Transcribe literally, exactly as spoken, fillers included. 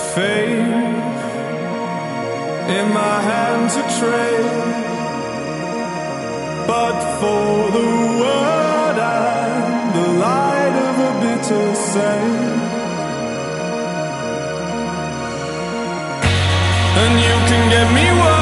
Faith in my hand to trade, but for the word and the light of a bitter saint. And you can get me one